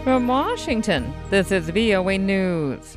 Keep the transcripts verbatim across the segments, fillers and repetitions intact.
From Washington, this is V O A News.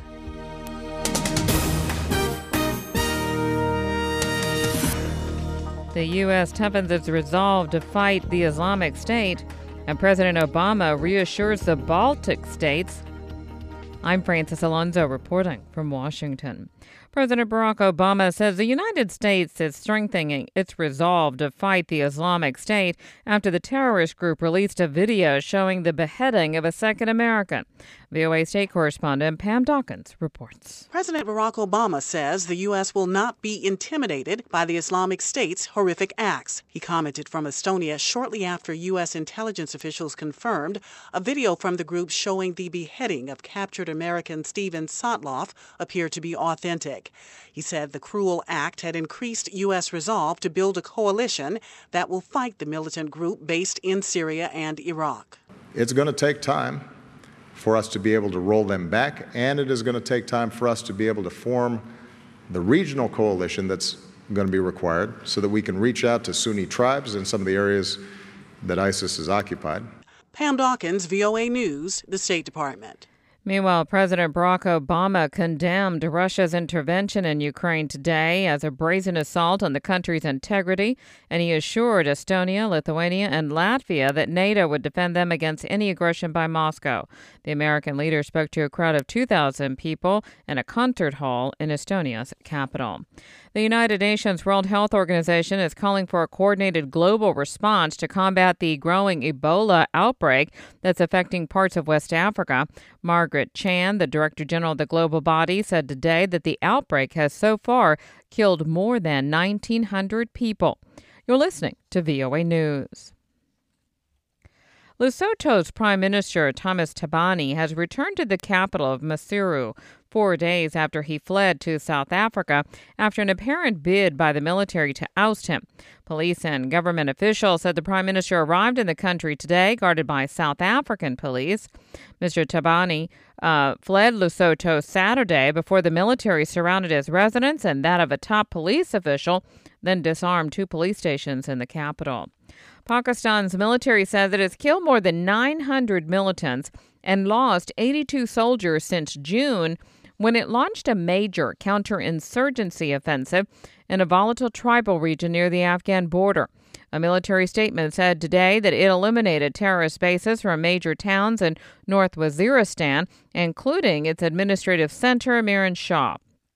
The U S toughens its resolve to fight the Islamic State, and President Obama reassures the Baltic states. I'm Francis Alonso reporting from Washington. President Barack Obama says the United States is strengthening its resolve to fight the Islamic State after the terrorist group released a video showing the beheading of a second American. V O A state correspondent Pam Dawkins reports. President Barack Obama says the U S will not be intimidated by the Islamic State's horrific acts. He commented from Estonia shortly after U S intelligence officials confirmed a video from the group showing the beheading of captured American Steven Sotloff appeared to be authentic. He said the cruel act had increased U S resolve to build a coalition that will fight the militant group based in Syria and Iraq. It's going to take time for us to be able to roll them back, and it is going to take time for us to be able to form the regional coalition that's going to be required so that we can reach out to Sunni tribes in some of the areas that ISIS has occupied. Pam Dawkins, V O A News, the State Department. Meanwhile, President Barack Obama condemned Russia's intervention in Ukraine today as a brazen assault on the country's integrity, and he assured Estonia, Lithuania, and Latvia that NATO would defend them against any aggression by Moscow. The American leader spoke to a crowd of two thousand people in a concert hall in Estonia's capital. The United Nations World Health Organization is calling for a coordinated global response to combat the growing Ebola outbreak that's affecting parts of West Africa. Margaret Chan, the Director General of the global body, said today that the outbreak has so far killed more than nineteen hundred people. You're listening to V O A News. Lesotho's Prime Minister Thomas Thabane has returned to the capital of Maseru four days after he fled to South Africa after an apparent bid by the military to oust him. Police and government officials said the Prime Minister arrived in the country today, guarded by South African police. Mister Thabane uh, fled Lesotho Saturday before the military surrounded his residence and that of a top police official, then disarmed two police stations in the capital. Pakistan's military says it has killed more than nine hundred militants and lost eighty-two soldiers since June when it launched a major counterinsurgency offensive in a volatile tribal region near the Afghan border. A military statement said today that it eliminated terrorist bases from major towns in North Waziristan, including its administrative center, Miran Shah.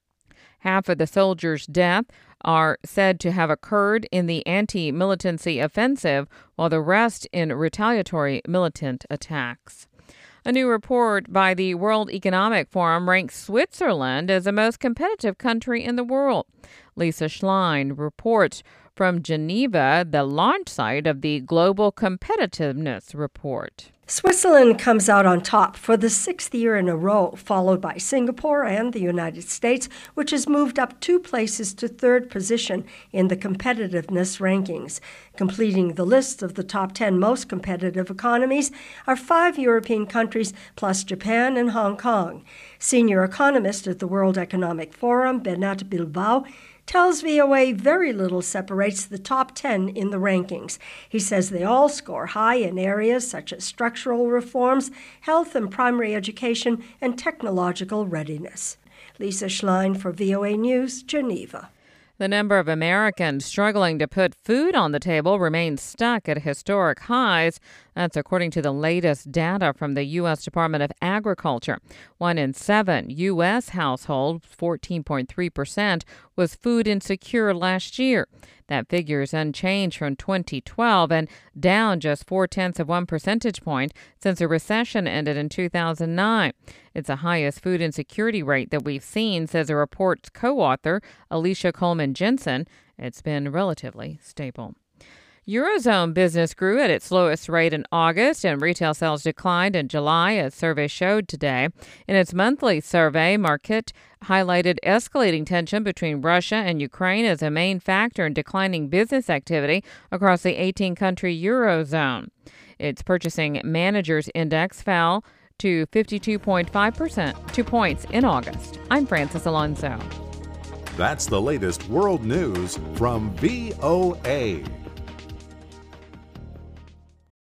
Half of the soldiers' deaths are said to have occurred in the anti-militancy offensive, while the rest in retaliatory militant attacks. A new report by the World Economic Forum ranks Switzerland as the most competitive country in the world. Lisa Schlein reports from Geneva, the launch site of the Global Competitiveness Report. Switzerland comes out on top for the sixth year in a row, followed by Singapore and the United States, which has moved up two places to third position in the competitiveness rankings. Completing the list of the top ten most competitive economies are five European countries plus Japan and Hong Kong. Senior economist at the World Economic Forum, Bernat Bilbao, tells V O A very little separates the top ten in the rankings. He says they all score high in areas such as structural reforms, health and primary education, and technological readiness. Lisa Schlein for V O A News, Geneva. The number of Americans struggling to put food on the table remains stuck at historic highs. That's according to the latest data from the U S Department of Agriculture. One in seven U S households, fourteen point three percent, was food insecure last year. That figure is unchanged from twenty twelve and down just four-tenths of one percentage point since the recession ended in two thousand nine. It's the highest food insecurity rate that we've seen, says a report's co-author, Alicia Coleman Jensen. It's been relatively stable. Eurozone business grew at its slowest rate in August, and retail sales declined in July, as survey showed today. In its monthly survey, Markit highlighted escalating tension between Russia and Ukraine as a main factor in declining business activity across the eighteen-country Eurozone. Its Purchasing Managers Index fell to fifty-two point five percent, two points in August. I'm Francis Alonso. That's the latest world news from V O A.